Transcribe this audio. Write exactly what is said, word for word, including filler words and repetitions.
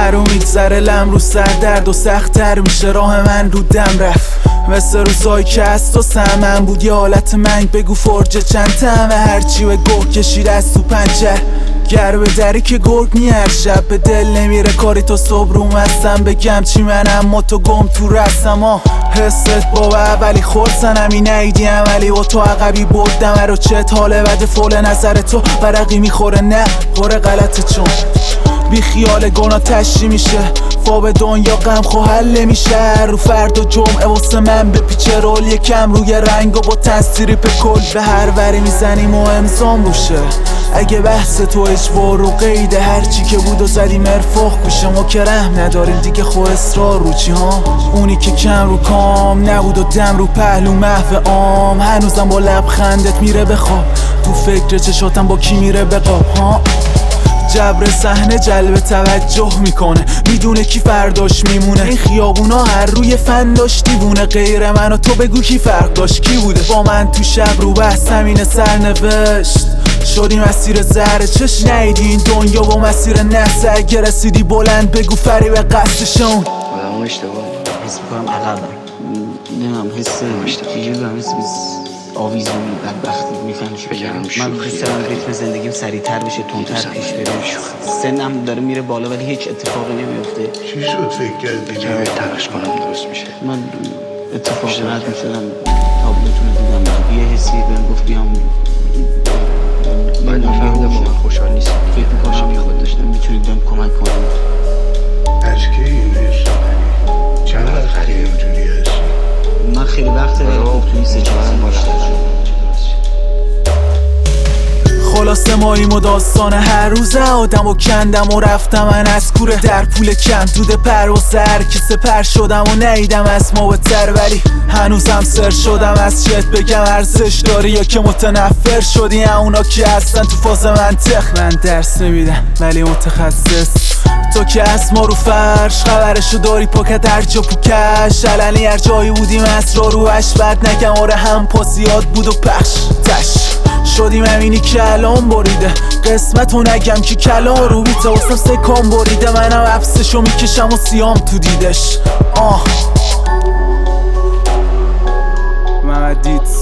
هر رو میگذره لم رو سر درد و سخت‌تر میشه راه من رو دم رفت مثل روزایی که از تو سمن بود یه حالت منگ بگو فرجه چند تمه هرچی به گوه کشید از تو پنجر گر به دری که گرگ نی هر شب به دل نمیره کاری تو صبح روم هستم بگم چی من اما تو گم تو رسم ها حست با اولی خورسن همی نیدیم ولی و تو عقبی بردم رو چت حال بد فول نظر تو برقی میخوره نه خوره غلطه چون بی خیال گناه تشی میشه فاب دنیا غم خو حل میشه رو فرد و جمعه واسه من به پیچه رول یکم روی رنگ و با تصویری به کل به هر وری میزنیم و امضام روشه اگه بحث تو اجبار و قیده هرچی که بود و زدیم ارفاق کوشه ما که رحم نداریم دیگه خو اصرار رو چی ها اونی که کم رو کام نبود و دم رو پهلو محو عام هنوزم با لبخندت میره بخواب تو فکر چشاتم با کی میره بقاب ها جبر صحنه جلب توجه میکنه میدونه کی فرداش میمونه این خیابونا هر روی فن داشت دیوونه غیر من و تو بگو کی فرق داشت کی بوده با من تو شب رو بحث همینه سرنوشت شدی مسیر زهر چش نیدی این دنیا با مسیر نحسه اگه رسیدی بلند بگو فریب قصدشون آدم اشتباه حس میکنم عقبم نمیم حس دیگه بودم حس آویزون بدبختی میفهمش بگم من دوست دارم ریتم زندگیم سریعتر بشه تندتر پیش بره سنم داره میره بالا ولی هیچ اتفاقی نمیفته چی شد فکر کردی؟ کمی تلاش کنم درست میشه من اتفاقی رد میشدم تابلوتون رو دیدم یه حسی بهم گفت بیام من نفهمیدم با من خوشحال نیستم فکر میکنم که خود داشتم میتونید بهم کمک کنم از کی این حس داری؟ چند وقتی اینجوری هستی؟ من خیلی وقته توی سه چهار سال بیشتر شد خلاصه ماییم و داستان هر روزه آدم و کندم و رفتم من از کوره در پول کم دود پر و سر که سپر شدم و نیدم از ما بتر ولی هنوزم سر شدم از چیت بگم ارزش داری یا که متنفر شدی اونا که هستن تو فاز منطق من درس نمیدم ولی متخصص تو که از ما رو فرش خبرشو داری پاکت هر جا پوکش علنی هر جایی بودیم اسرار رو اش بد نگم آره هم پاسیات بود و پخش تش شدیم همینی که الان بریده قسمتو نگم که کلان رو بیته واسم سکان بریده منم عفسشو میکشم و سیام تو دیدش آه محمد دیت